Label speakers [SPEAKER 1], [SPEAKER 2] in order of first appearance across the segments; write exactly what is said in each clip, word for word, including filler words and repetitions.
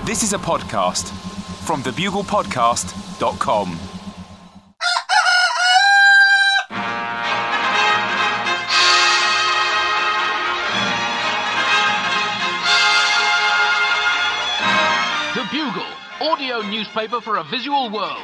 [SPEAKER 1] This is a podcast from the bugle podcast dot com.
[SPEAKER 2] The Bugle, audio newspaper for a visual world.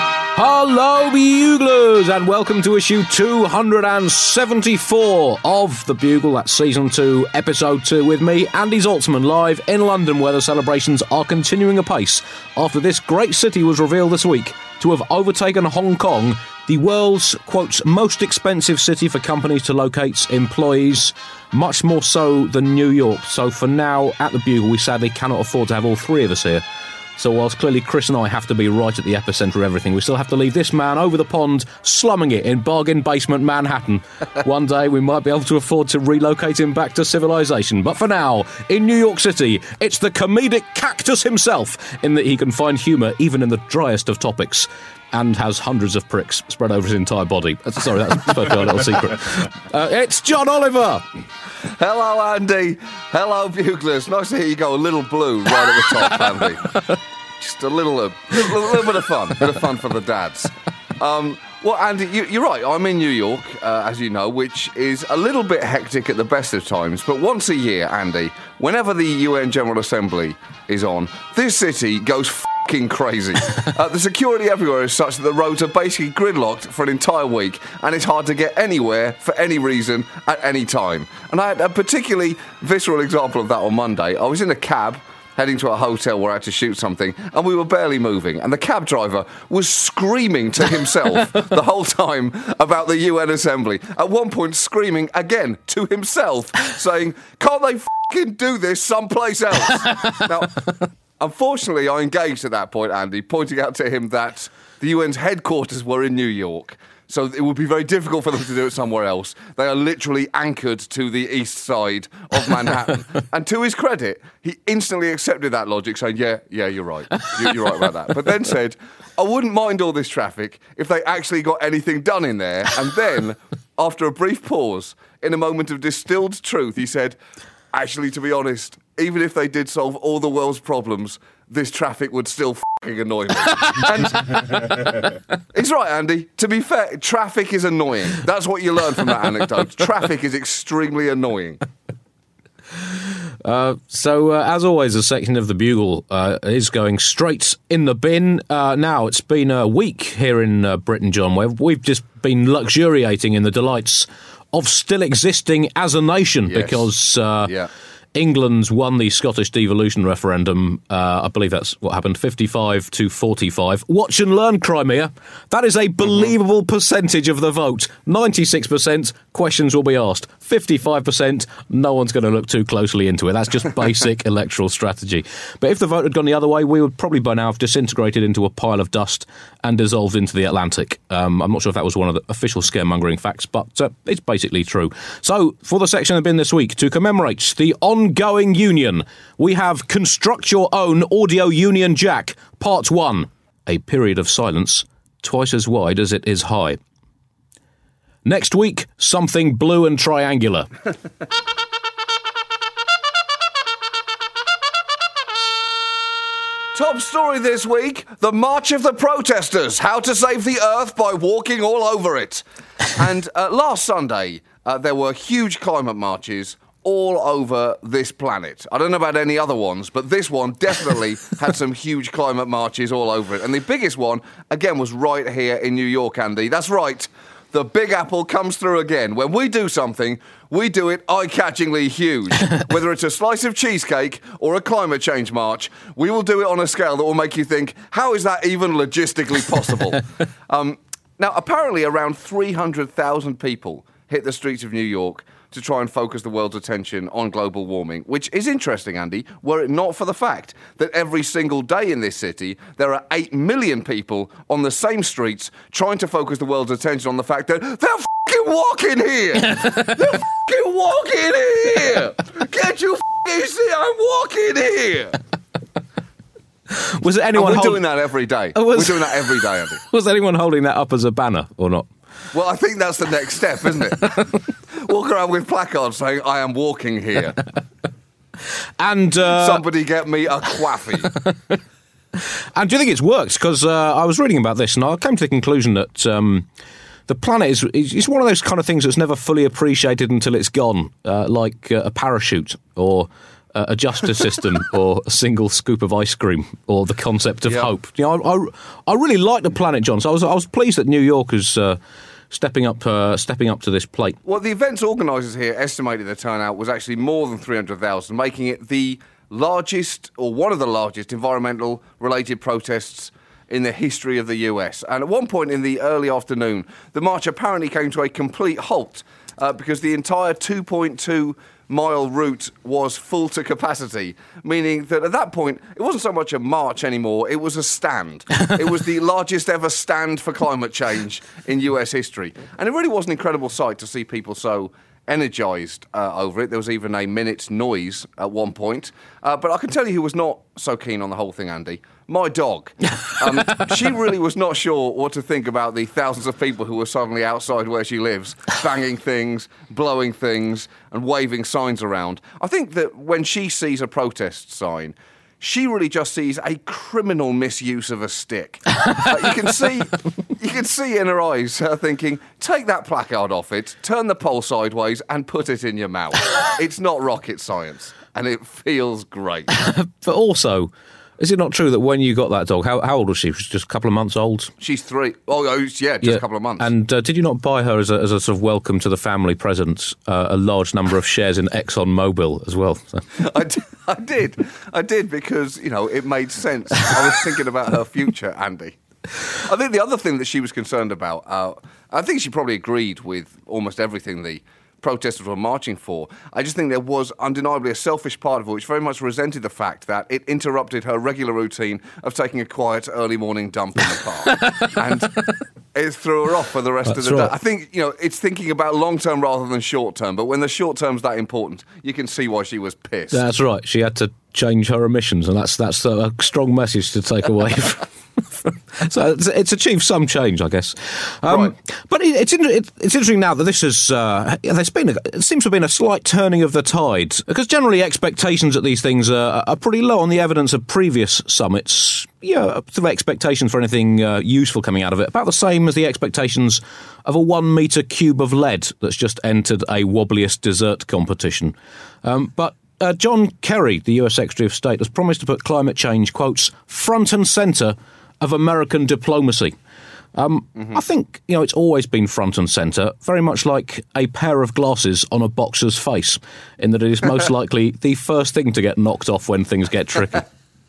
[SPEAKER 3] Hello, Buglers, and welcome to issue two hundred seventy-four of The Bugle. That's season two, episode two, with me, Andy Zaltzman, live in London, where the celebrations are continuing apace after this great city was revealed this week to have overtaken Hong Kong, the world's, quote, most expensive city for companies to locate employees, much more so than New York. So for now, at The Bugle, we sadly cannot afford to have all three of us here. So whilst clearly Chris and I have to be right at the epicentre of everything, we still have to leave this man over the pond, slumming it in bargain basement Manhattan. One day we might be able to afford to relocate him back to civilization. But for now, in New York City, it's the comedic cactus himself, in that he can find humour even in the driest of topics, and has hundreds of pricks spread over his entire body. Sorry, that's supposed to be a little secret. Uh, it's John Oliver!
[SPEAKER 4] Hello, Andy. Hello, Buglers. Nice to hear you go a little blue right at the top, Andy. Just a little, a little, little bit of fun. A bit of fun for the dads. Um, well, Andy, you, you're right. I'm in New York, uh, as you know, which is a little bit hectic at the best of times. But once a year, Andy, whenever the U N General Assembly is on, this city goes f***ing crazy. Uh, the security everywhere is such that the roads are basically gridlocked for an entire week, and it's hard to get anywhere for any reason at any time. And I had a particularly visceral example of that on Monday. I was in a cab heading to a hotel where I had to shoot something, and we were barely moving, and the cab driver was screaming to himself the whole time about the U N Assembly. At one point, screaming again to himself, saying, "Can't they f***ing do this someplace else?" Now, unfortunately, I engaged at that point, Andy, pointing out to him that the U N's headquarters were in New York, so it would be very difficult for them to do it somewhere else. They are literally anchored to the east side of Manhattan. And to his credit, he instantly accepted that logic, saying, yeah, yeah, you're right. You're right about that. But then said, I wouldn't mind all this traffic if they actually got anything done in there. And then, after a brief pause, in a moment of distilled truth, he said, actually, to be honest, even if they did solve all the world's problems, this traffic would still f***ing annoy me. And he's right, Andy. To be fair, traffic is annoying. That's what you learn from that anecdote. Traffic is extremely annoying.
[SPEAKER 3] Uh, so, uh, as always, a section of The Bugle uh, is going straight in the bin. Uh, now, it's been a week here in uh, Britain, John, where we've just been luxuriating in the delights of still existing as a nation,
[SPEAKER 4] yes.
[SPEAKER 3] because Uh,
[SPEAKER 4] yeah.
[SPEAKER 3] England's won the Scottish devolution referendum. Uh, I believe that's what happened, fifty-five to forty-five. Watch and learn, Crimea. That is a believable mm-hmm. percentage of the vote. ninety-six percent questions will be asked. fifty-five percent, no one's going to look too closely into it. That's just basic electoral strategy. But if the vote had gone the other way, we would probably by now have disintegrated into a pile of dust and dissolved into the Atlantic. Um, I'm not sure if that was one of the official scaremongering facts, but uh, it's basically true. So, for the section of the bin this week, to commemorate the ongoing union, we have Construct Your Own Audio Union Jack, Part one, a period of silence twice as wide as it is high. Next week, something blue and triangular.
[SPEAKER 4] Top story this week, the March of the Protesters, how to save the earth by walking all over it. And uh, last Sunday, uh, there were huge climate marches all over this planet. I don't know about any other ones, but this one definitely had some huge climate marches all over it. And the biggest one, again, was right here in New York, Andy. That's right. The Big Apple comes through again. When we do something, we do it eye-catchingly huge. Whether it's a slice of cheesecake or a climate change march, we will do it on a scale that will make you think, how is that even logistically possible? um, now, apparently around three hundred thousand people hit the streets of New York to try and focus the world's attention on global warming, which is interesting, Andy, were it not for the fact that every single day in this city, there are eight million people on the same streets trying to focus the world's attention on the fact that they're f***ing walking here! They're f***ing walking here! Can't you f***ing see I'm walking here?
[SPEAKER 3] Was it anyone
[SPEAKER 4] and we're
[SPEAKER 3] hold-
[SPEAKER 4] doing that every day.
[SPEAKER 3] Was-
[SPEAKER 4] we're doing that every day, Andy.
[SPEAKER 3] Was anyone holding that up as a banner or not?
[SPEAKER 4] Well, I think that's the next step, isn't it? Walk around with placards saying, I am walking here.
[SPEAKER 3] And uh,
[SPEAKER 4] somebody get me a quaffy.
[SPEAKER 3] And do you think it's worked? Because uh, I was reading about this and I came to the conclusion that um, the planet is, is one of those kind of things that's never fully appreciated until it's gone, uh, like uh, a parachute or uh, a justice system or a single scoop of ice cream or the concept of
[SPEAKER 4] yep.
[SPEAKER 3] hope. You know, I, I, I really like the planet, John. So I was I was pleased that New York is uh, stepping up uh, stepping up to this plate.
[SPEAKER 4] Well, the event's organisers here estimated the turnout was actually more than three hundred thousand, making it the largest, or one of the largest, environmental-related protests in the history of the U S. And at one point in the early afternoon, the march apparently came to a complete halt uh, because the entire two point two mile route was full to capacity, meaning that at that point, it wasn't so much a march anymore, it was a stand. It was the largest ever stand for climate change in U S history. And it really was an incredible sight to see people so energised uh, over it. There was even a minute's noise at one point. Uh, but I can tell you who was not so keen on the whole thing, Andy. My dog. Um, she really was not sure what to think about the thousands of people who were suddenly outside where she lives, banging things, blowing things, and waving signs around. I think that when she sees a protest sign, she really just sees a criminal misuse of a stick. Uh, you can see, you can see in her eyes her thinking, take that placard off it, turn the pole sideways, and put it in your mouth. It's not rocket science, and it feels great.
[SPEAKER 3] But also, is it not true that when you got that dog, how, how old was she? She was just a couple of months old?
[SPEAKER 4] She's three. Oh, oh yeah, just yeah. a couple of months.
[SPEAKER 3] And uh, did you not buy her as a, as a sort of welcome to the family present, uh, a large number of shares in ExxonMobil as well? So.
[SPEAKER 4] I, d- I did. I did because, you know, it made sense. I was thinking about her future, Andy. I think the other thing that she was concerned about, uh, I think she probably agreed with almost everything the protesters were marching for. I just think there was undeniably a selfish part of her which very much resented the fact that it interrupted her regular routine of taking a quiet early morning dump in the park. And it threw her off for the rest
[SPEAKER 3] That's
[SPEAKER 4] of the
[SPEAKER 3] right.
[SPEAKER 4] day. I think, you know, it's thinking about long term rather than short term, but when the short term's that important, you can see why she was pissed.
[SPEAKER 3] That's right. She had to change her emissions, and that's that's a strong message to take away. So it's, it's achieved some change, I guess. Um,
[SPEAKER 4] right.
[SPEAKER 3] But it, it's inter- it, it's interesting now that this has uh, there's been a, it seems to have been a slight turning of the tide, because generally expectations at these things are, are pretty low on the evidence of previous summits. Yeah, sort of expectations for anything uh, useful coming out of it, about the same as the expectations of a one metre cube of lead that's just entered a wobbliest dessert competition. Um, but uh, John Kerry, the U S Secretary of State, has promised to put climate change, quotes, front and centre of American diplomacy. Um, mm-hmm. I think, you know, it's always been front and centre, very much like a pair of glasses on a boxer's face, in that it is most likely the first thing to get knocked off when things get tricky.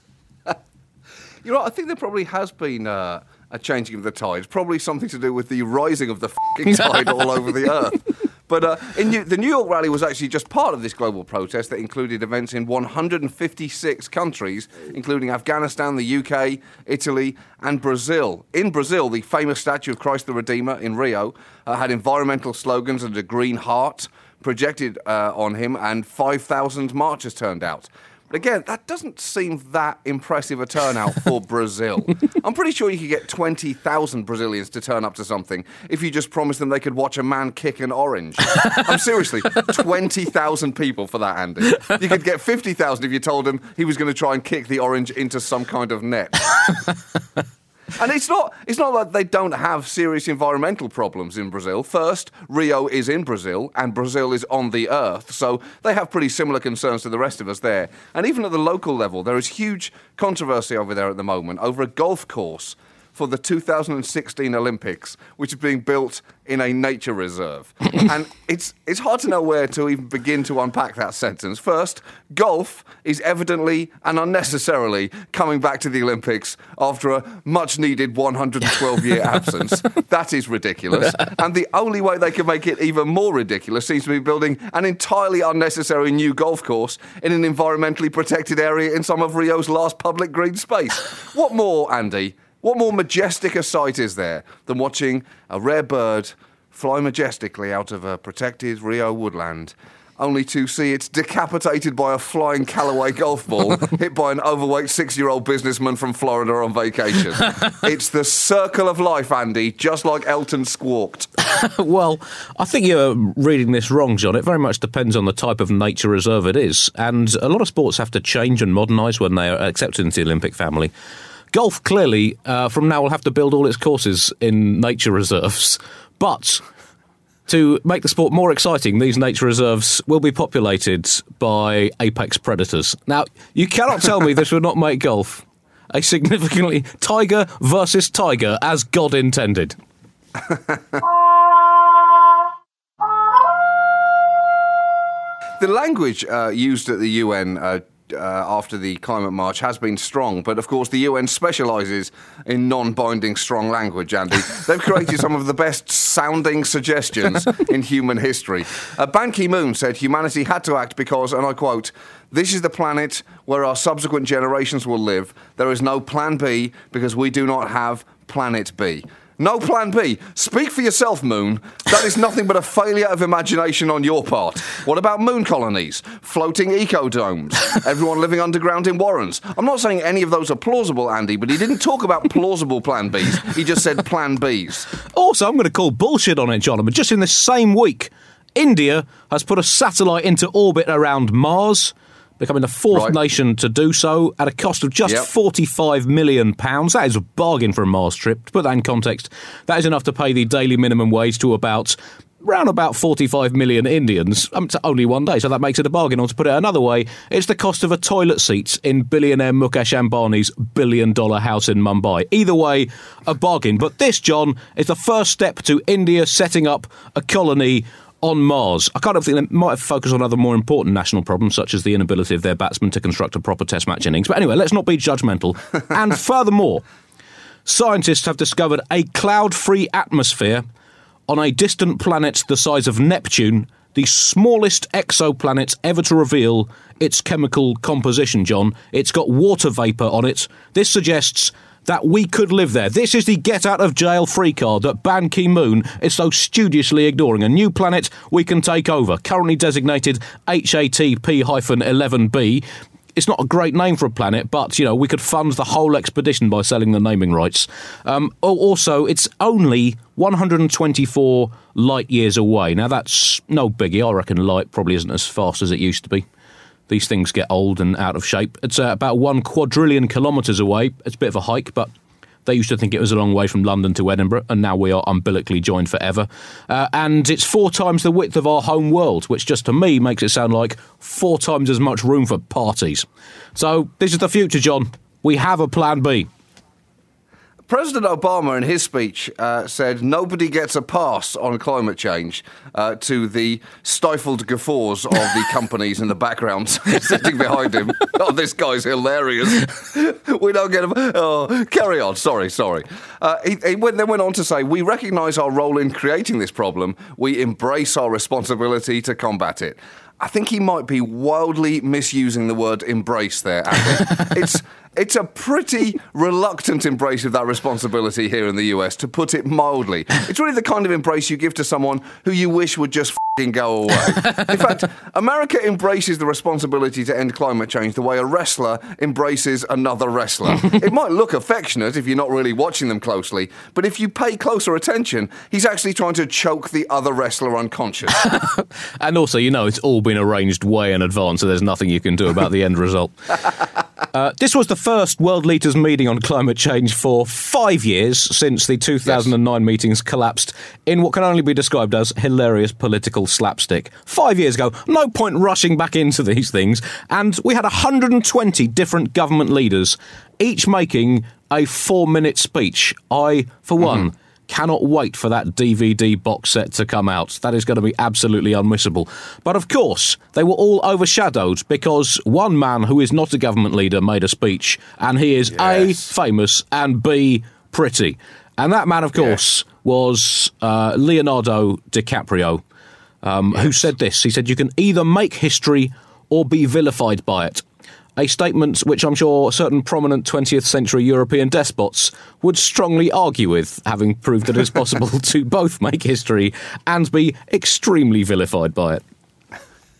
[SPEAKER 4] You're right, I think there probably has been uh, a changing of the tide. Probably something to do with the rising of the f***ing tide all over the earth. But uh, in New- the New York rally was actually just part of this global protest that included events in one hundred fifty-six countries, including Afghanistan, the U K, Italy, and Brazil. In Brazil, the famous statue of Christ the Redeemer in Rio uh, had environmental slogans and a green heart projected uh, on him, and five thousand marchers turned out. But again, that doesn't seem that impressive a turnout for Brazil. I'm pretty sure you could get twenty thousand Brazilians to turn up to something if you just promised them they could watch a man kick an orange. I'm seriously, twenty thousand people for that, Andy. You could get fifty thousand if you told him he was going to try and kick the orange into some kind of net. And it's not it's not that they don't have serious environmental problems in Brazil. First, Rio is in Brazil, and Brazil is on the earth, so they have pretty similar concerns to the rest of us there. And even at the local level, there is huge controversy over there at the moment over a golf course for the two thousand sixteen Olympics, which is being built in a nature reserve. And it's it's hard to know where to even begin to unpack that sentence. First, golf is evidently and unnecessarily coming back to the Olympics after a much-needed one hundred twelve year absence. That is ridiculous. And the only way they can make it even more ridiculous seems to be building an entirely unnecessary new golf course in an environmentally protected area in some of Rio's last public green space. What more, Andy? What more majestic a sight is there than watching a rare bird fly majestically out of a protected Rio woodland only to see it decapitated by a flying Callaway golf ball hit by an overweight six-year-old businessman from Florida on vacation. It's the circle of life, Andy, just like Elton squawked.
[SPEAKER 3] Well, I think you're reading this wrong, John. It very much depends on the type of nature reserve it is. And a lot of sports have to change and modernise when they are accepted into the Olympic family. Golf, clearly, uh, from now will have to build all its courses in nature reserves. But to make the sport more exciting, these nature reserves will be populated by apex predators. Now, you cannot tell me this would not make golf a significantly tiger versus tiger, as God intended.
[SPEAKER 4] The language uh, used at the U N uh, uh, after the climate march has been strong, but of course the U N specialises in non-binding strong language, Andy. They've created some of the best sounding suggestions in human history. Uh, Ban Ki-moon said humanity had to act because, and I quote, "This is the planet where our subsequent generations will live. There is no plan B because we do not have planet B." No plan B. Speak for yourself, Moon. That is nothing but a failure of imagination on your part. What about moon colonies? Floating ecodomes? Everyone living underground in warrens? I'm not saying any of those are plausible, Andy, but he didn't talk about plausible plan Bs. He just said plan Bs.
[SPEAKER 3] Also, I'm going to call bullshit on it, John. But just in this same week, India has put a satellite into orbit around Mars, becoming the fourth right. nation to do so at a cost of just yep. forty-five million pounds. That is a bargain for a Mars trip. To put that in context, that is enough to pay the daily minimum wage to about round about forty-five million Indians um, to only one day, so that makes it a bargain. Or to put it another way, it's the cost of a toilet seat in billionaire Mukesh Ambani's billion-dollar house in Mumbai. Either way, a bargain. But this, John, is the first step to India setting up a colony on Mars. I kind of think they might have focused on other more important national problems, such as the inability of their batsmen to construct a proper test match innings. But anyway, let's not be judgmental. And furthermore, scientists have discovered a cloud-free atmosphere on a distant planet the size of Neptune, the smallest exoplanet ever to reveal its chemical composition, John. It's got water vapour on it. This suggests that we could live there. This is the get-out-of-jail-free card that Ban Ki-moon is so studiously ignoring. A new planet we can take over, currently designated H A T P eleven b. It's not a great name for a planet, but, you know, we could fund the whole expedition by selling the naming rights. Um, also, it's only one hundred twenty-four light-years away. Now, that's no biggie. I reckon light probably isn't as fast as it used to be. These things get old and out of shape. It's uh, about one quadrillion kilometres away. It's a bit of a hike, but they used to think it was a long way from London to Edinburgh, and now we are umbilically joined forever. Uh, and it's four times the width of our home world, which just to me makes it sound like four times as much room for parties. So this is the future, John. We have a plan B.
[SPEAKER 4] President Obama, in his speech, uh, said nobody gets a pass on climate change, uh, to the stifled guffaws of the companies in the background sitting behind him. Oh, this guy's hilarious. We don't get a... Oh, carry on. Sorry, sorry. Uh, he he went, then went on to say, we recognise our role in creating this problem. We embrace our responsibility to combat it. I think he might be wildly misusing the word embrace there, Andy. It's... It's a pretty reluctant embrace of that responsibility here in the U S, to put it mildly. It's really the kind of embrace you give to someone who you wish would just f***ing go away. In fact, America embraces the responsibility to end climate change the way a wrestler embraces another wrestler. It might look affectionate if you're not really watching them closely, but if you pay closer attention, he's actually trying to choke the other wrestler unconscious.
[SPEAKER 3] And also, you know, it's all been arranged way in advance, so there's nothing you can do about the end result. Uh, this was the first world leaders meeting on climate change for five years since the two thousand nine yes. meetings collapsed in what can only be described as hilarious political slapstick. Five years ago, no point rushing back into these things, and we had one hundred twenty different government leaders, each making a four-minute speech. I, for mm-hmm. one, cannot wait for that D V D box set to come out. That is going to be absolutely unmissable. But of course, they were all overshadowed because one man who is not a government leader made a speech, and he is yes. A, famous, and B, pretty. And that man, of course, yes. was uh, Leonardo DiCaprio, um, yes. who said this. He said, you can either make history or be vilified by it. A statement which I'm sure certain prominent twentieth century European despots would strongly argue with, having proved that it's possible to both make history and be extremely vilified by it.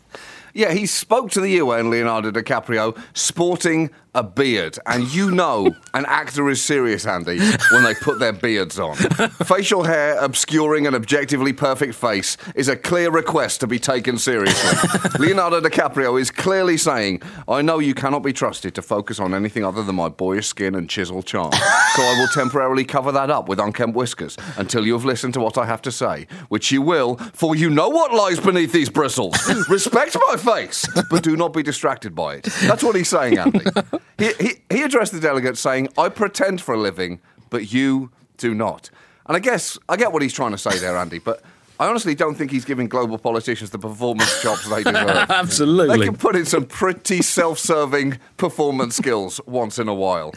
[SPEAKER 4] Yeah, he spoke to the U N, Leonardo DiCaprio, sporting a beard. And you know an actor is serious, Andy, when they put their beards on. Facial hair obscuring an objectively perfect face is a clear request to be taken seriously. Leonardo DiCaprio is clearly saying, I know you cannot be trusted to focus on anything other than my boyish skin and chiseled charm. So I will temporarily cover that up with unkempt whiskers until you have listened to what I have to say, which you will, for you know what lies beneath these bristles. Respect my face, but do not be distracted by it. That's what he's saying, Andy. He, he, he addressed the delegates saying, I pretend for a living, but you do not. And I guess, I get what he's trying to say there, Andy, but I honestly don't think he's giving global politicians the performance jobs they deserve.
[SPEAKER 3] Absolutely.
[SPEAKER 4] They can put in some pretty self-serving performance skills once in a while.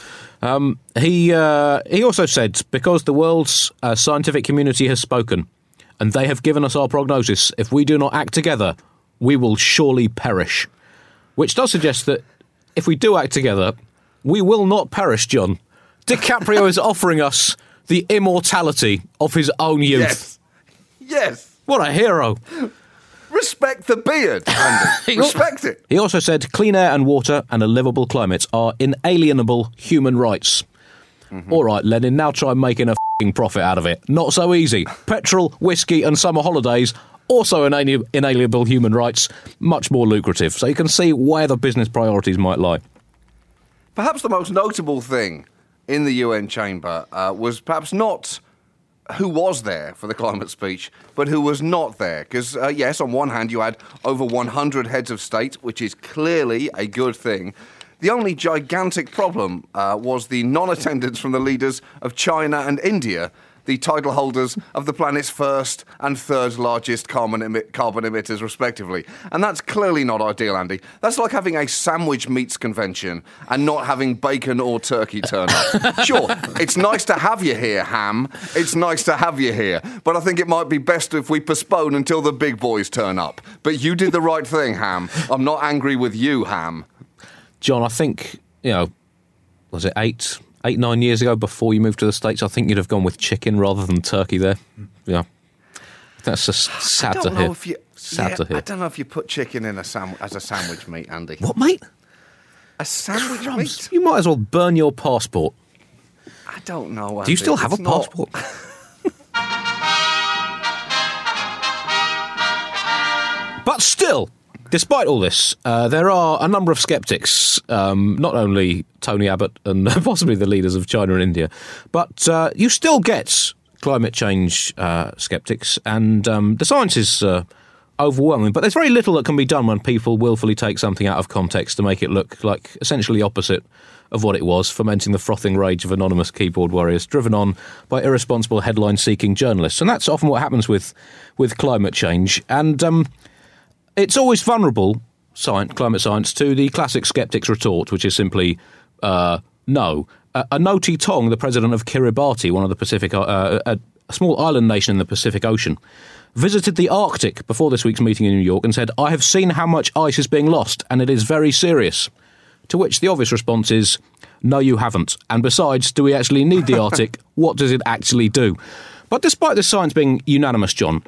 [SPEAKER 3] Um, he, uh, he also said, because the world's uh, scientific community has spoken, and they have given us our prognosis, if we do not act together, we will surely perish. Which does suggest that if we do act together, we will not perish, John. DiCaprio is offering us the immortality of his own youth.
[SPEAKER 4] Yes. Yes.
[SPEAKER 3] What a hero.
[SPEAKER 4] Respect the beard, Andy. Respect it.
[SPEAKER 3] He also said clean air and water and a livable climate are inalienable human rights. Mm-hmm. All right, Lenin, now try making a f***ing profit out of it. Not so easy. Petrol, whiskey and summer holidays, also inali- inalienable human rights, much more lucrative. So you can see where the business priorities might lie.
[SPEAKER 4] Perhaps the most notable thing in the U N chamber uh, was perhaps not who was there for the climate speech, but who was not there. Because, uh, yes, on one hand, you had over one hundred heads of state, which is clearly a good thing. The only gigantic problem uh, was the non-attendance from the leaders of China and India, the title holders of the planet's first and third largest carbon, emi- carbon emitters, respectively. And that's clearly not ideal, Andy. That's like having a sandwich meats convention and not having bacon or turkey turn up. Sure, it's nice to have you here, Ham. It's nice to have you here. But I think it might be best if we postpone until the big boys turn up. But you did the right thing, Ham. I'm not angry with you, Ham.
[SPEAKER 3] John, I think, you know, was it eight... Eight, nine years ago, before you moved to the States, I think you'd have gone with chicken rather than turkey there. Yeah. That's just sad
[SPEAKER 4] I
[SPEAKER 3] to
[SPEAKER 4] don't
[SPEAKER 3] hear.
[SPEAKER 4] know if you,
[SPEAKER 3] sad
[SPEAKER 4] yeah,
[SPEAKER 3] to hear.
[SPEAKER 4] I don't know if you put chicken in a sam- as a sandwich meat, Andy.
[SPEAKER 3] What, mate?
[SPEAKER 4] A sandwich
[SPEAKER 3] Crumbs.
[SPEAKER 4] meat?
[SPEAKER 3] You might as well burn your passport.
[SPEAKER 4] I don't know, Andy.
[SPEAKER 3] Do you still have
[SPEAKER 4] It's
[SPEAKER 3] a
[SPEAKER 4] not-
[SPEAKER 3] passport? But still, despite all this, uh, there are a number of sceptics, um, not only Tony Abbott and possibly the leaders of China and India, but uh, you still get climate change uh, sceptics, and um, the science is uh, overwhelming. But there's very little that can be done when people willfully take something out of context to make it look like essentially the opposite of what it was, fomenting the frothing rage of anonymous keyboard warriors driven on by irresponsible headline-seeking journalists. And that's often what happens with, with climate change. And Um, It's always vulnerable, science, climate science, to the classic skeptic's retort, which is simply, uh, no. Uh, Anoti Tong, the president of Kiribati, one of the Pacific, uh, a, a small island nation in the Pacific Ocean, visited the Arctic before this week's meeting in New York and said, I have seen how much ice is being lost, and it is very serious. To which the obvious response is, no, you haven't. And besides, do we actually need the Arctic? What does it actually do? But despite the science being unanimous, John,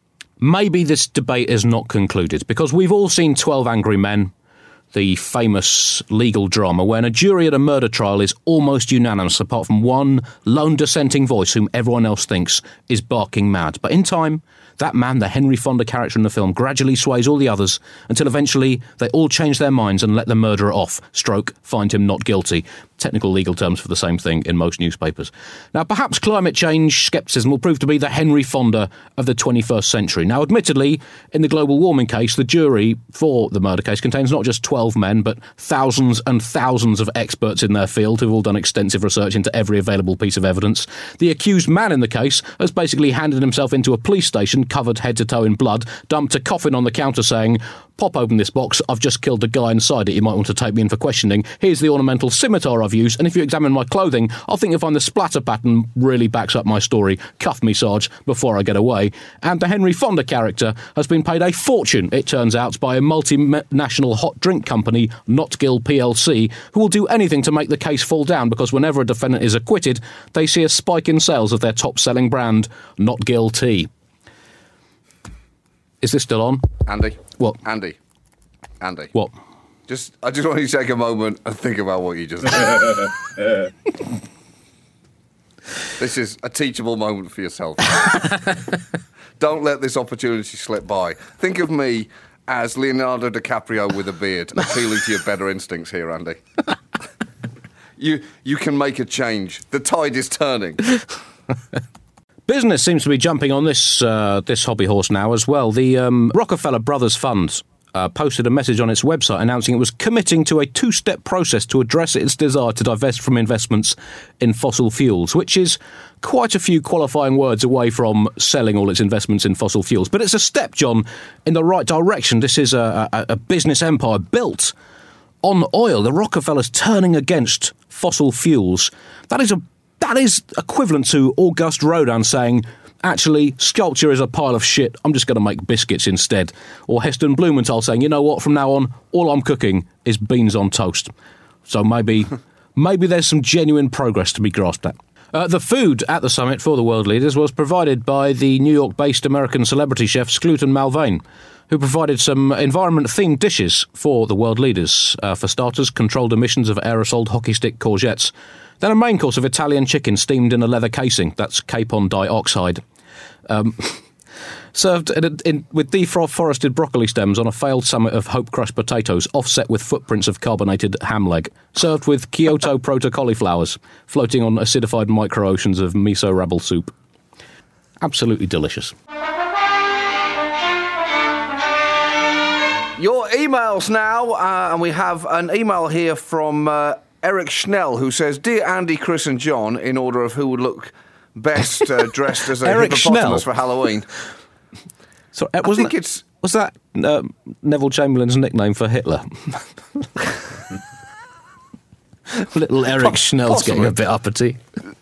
[SPEAKER 3] maybe this debate is not concluded, because we've all seen twelve Angry Men, the famous legal drama, when a jury at a murder trial is almost unanimous, apart from one lone dissenting voice whom everyone else thinks is barking mad. But in time, that man, the Henry Fonda character in the film, gradually sways all the others until eventually they all change their minds and let the murderer off, stroke, find him not guilty. Technical legal terms for the same thing in most newspapers. Now, perhaps climate change scepticism will prove to be the Henry Fonda of the twenty-first century. Now, admittedly, in the global warming case, the jury for the murder case contains not just twelve men, but thousands and thousands of experts in their field who've all done extensive research into every available piece of evidence. The accused man in the case has basically handed himself into a police station covered head to toe in blood, dumped a coffin on the counter saying, pop open this box, I've just killed the guy inside it, you might want to take me in for questioning. Here's the ornamental scimitar I've used, and if you examine my clothing, I think you'll find the splatter pattern really backs up my story. Cuff me, Sarge, before I get away. And the Henry Fonda character has been paid a fortune, it turns out, by a multinational hot drink company, Notgill P L C, who will do anything to make the case fall down, because whenever a defendant is acquitted, they see a spike in sales of their top-selling brand, Notgill Tea. Is this still on?
[SPEAKER 4] Andy.
[SPEAKER 3] What?
[SPEAKER 4] Andy. Andy.
[SPEAKER 3] What?
[SPEAKER 4] Just, I just want you to take a moment and think about what you just did. This is a teachable moment for yourself. Don't let this opportunity slip by. Think of me as Leonardo DiCaprio with a beard, appealing to your better instincts here, Andy. you you can make a change. The tide is turning.
[SPEAKER 3] Business seems to be jumping on this uh, this hobby horse now as well. The um, Rockefeller Brothers Fund uh, posted a message on its website announcing it was committing to a two-step process to address its desire to divest from investments in fossil fuels, which is quite a few qualifying words away from selling all its investments in fossil fuels. But it's a step, John, in the right direction. This is a, a, a business empire built on oil. The Rockefellers turning against fossil fuels. That is a that is equivalent to Auguste Rodin saying, actually, sculpture is a pile of shit, I'm just going to make biscuits instead. Or Heston Blumenthal saying, you know what, from now on, all I'm cooking is beans on toast. So maybe maybe there's some genuine progress to be grasped at. Uh, the food at the summit for the world leaders was provided by the New York-based American celebrity chef Scluton Malvain, who provided some environment-themed dishes for the world leaders. Uh, for starters, controlled emissions of aerosoled hockey stick courgettes. Then a main course of Italian chicken steamed in a leather casing. That's capon dioxide. Um, served in, in, with deforested broccoli stems on a failed summit of Hope crushed potatoes, offset with footprints of carbonated ham leg. Served with Kyoto proto cauliflowers, floating on acidified micro-oceans of miso rabble soup. Absolutely delicious.
[SPEAKER 4] Your emails now, uh, and we have an email here from uh, Eric Schnell, who says, Dear Andy, Chris and John, in order of who would look best uh, dressed as a
[SPEAKER 3] Eric
[SPEAKER 4] hippopotamus
[SPEAKER 3] Schnell?
[SPEAKER 4] for Halloween.
[SPEAKER 3] So, uh, wasn't
[SPEAKER 4] I think
[SPEAKER 3] that,
[SPEAKER 4] it's...
[SPEAKER 3] Was that uh, Neville Chamberlain's nickname for Hitler? Little Eric Schnell's
[SPEAKER 4] possibly.
[SPEAKER 3] getting a bit uppity.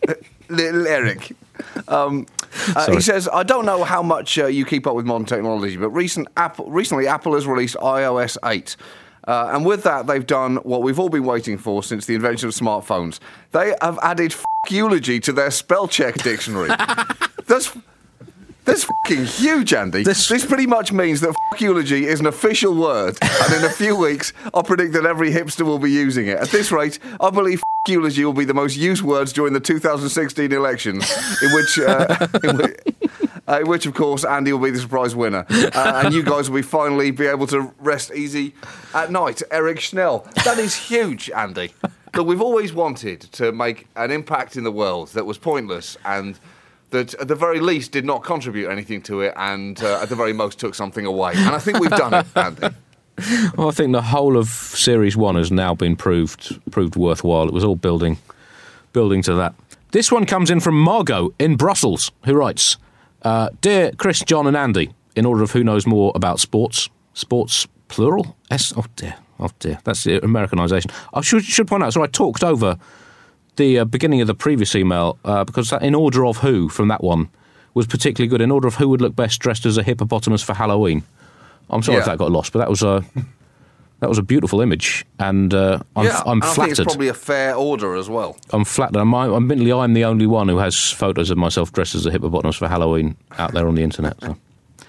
[SPEAKER 4] Little Eric. Um, uh, he says, I don't know how much uh, you keep up with modern technology, but recent Apple, recently Apple has released i O S eight. Uh, and with that, they've done what we've all been waiting for since the invention of smartphones. They have added f***ology to their spell check dictionary. That's... That's fucking huge, Andy. This, this pretty much means that f***ology is an official word, and in a few weeks, I'll predict that every hipster will be using it. At this rate, I believe f***ology will be the most used words during the two thousand sixteen elections, in which, uh, in, which uh, in which, of course, Andy will be the surprise winner, uh, and you guys will be finally be able to rest easy at night. Eric Schnell. That is huge, Andy. Look, we've always wanted to make an impact in the world that was pointless and that at the very least did not contribute anything to it and uh, at the very most took something away. And I think we've done it, Andy.
[SPEAKER 3] Well, I think the whole of Series one has now been proved proved worthwhile. It was all building, building to that. This one comes in from Margot in Brussels, who writes, uh, Dear Chris, John and Andy, in order of who knows more about sports, sports plural? S- oh dear, oh dear, that's the Americanisation. I should, should point out, so I talked over the uh, beginning of the previous email, uh, because that in order of who from that one was particularly good. In order of who would look best dressed as a hippopotamus for Halloween. I'm sorry
[SPEAKER 4] yeah.
[SPEAKER 3] if that got lost, but that was a that was a beautiful image, and uh, I'm,
[SPEAKER 4] yeah,
[SPEAKER 3] I'm
[SPEAKER 4] I
[SPEAKER 3] flattered.
[SPEAKER 4] think it's probably a fair order as well.
[SPEAKER 3] I'm flattered. I'm, admittedly, I'm the only one who has photos of myself dressed as a hippopotamus for Halloween out there on the internet. So.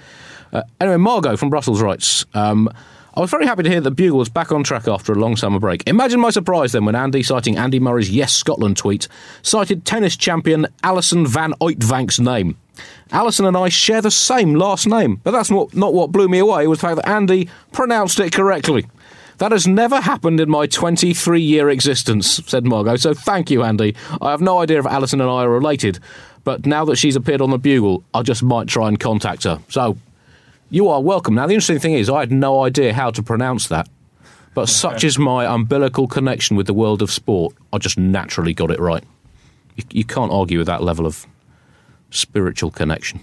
[SPEAKER 3] Uh, anyway, Margot from Brussels writes, um, I was very happy to hear that Bugle was back on track after a long summer break. Imagine my surprise then when Andy, citing Andy Murray's Yes Scotland tweet, cited tennis champion Alison van Uytvank's name. Alison and I share the same last name, but that's not, not what blew me away. It was the fact that Andy pronounced it correctly. That has never happened in my twenty-three-year existence, said Margot, so thank you, Andy. I have no idea if Alison and I are related, but now that she's appeared on the Bugle, I just might try and contact her. So, you are welcome. Now, the interesting thing is, I had no idea how to pronounce that, but such is my umbilical connection with the world of sport, I just naturally got it right. You, you can't argue with that level of spiritual connection.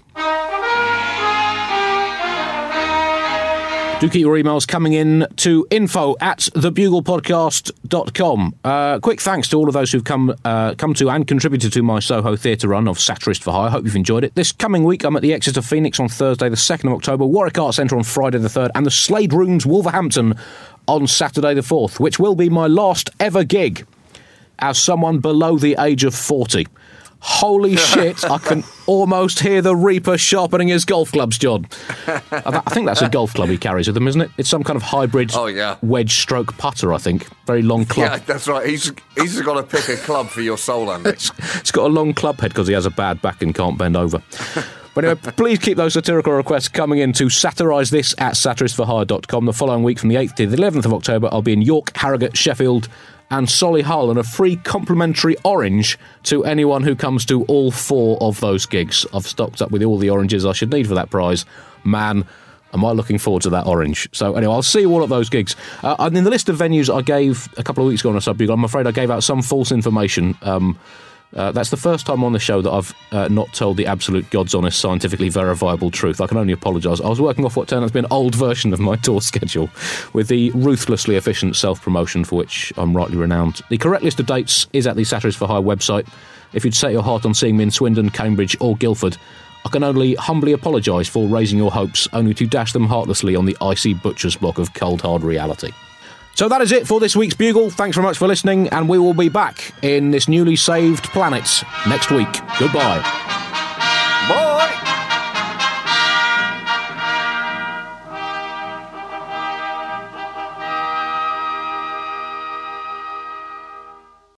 [SPEAKER 3] Do keep your emails coming in to info at thebuglepodcast dot com. Uh, quick thanks to all of those who've come uh, come to and contributed to my Soho Theatre run of Satirist for Hire. I hope you've enjoyed it. This coming week, I'm at the Exeter Phoenix on Thursday, the second of October, Warwick Arts Centre on Friday the third, and the Slade Rooms, Wolverhampton, on Saturday the fourth, which will be my last ever gig as someone below the age of forty. Holy shit, I can almost hear the Reaper sharpening his golf clubs, John. I think that's a golf club he carries with him, isn't it? It's some kind of hybrid
[SPEAKER 4] oh, yeah.
[SPEAKER 3] wedge stroke putter, I think. Very long club.
[SPEAKER 4] Yeah, that's right. He's he's got to pick a club for your soul, Andy.
[SPEAKER 3] it's, it's got a long club head because he has a bad back and can't bend over. But anyway, please keep those satirical requests coming in to satirise this at satirist for hire dot com. The following week, from the eighth to the eleventh of October, I'll be in York, Harrogate, Sheffield and Solihull, and a free complimentary orange to anyone who comes to all four of those gigs. I've stocked up with all the oranges I should need for that prize. Man, am I looking forward to that orange. So anyway, I'll see you all at those gigs. Uh, and in the list of venues I gave a couple of weeks ago on a sub, I'm afraid I gave out some false information. Um... Uh, that's the first time on the show that I've uh, not told the absolute God's honest, scientifically verifiable truth. I can only apologise. I was working off what turned out to be an old version of my tour schedule with the ruthlessly efficient self-promotion for which I'm rightly renowned. The correct list of dates is at the Satirist for Hire website. If you'd set your heart on seeing me in Swindon, Cambridge or Guildford, I can only humbly apologise for raising your hopes, only to dash them heartlessly on the icy butcher's block of cold hard reality. So that is it for this week's Bugle. Thanks very much for listening, and we will be back in this newly saved planet next week. Goodbye.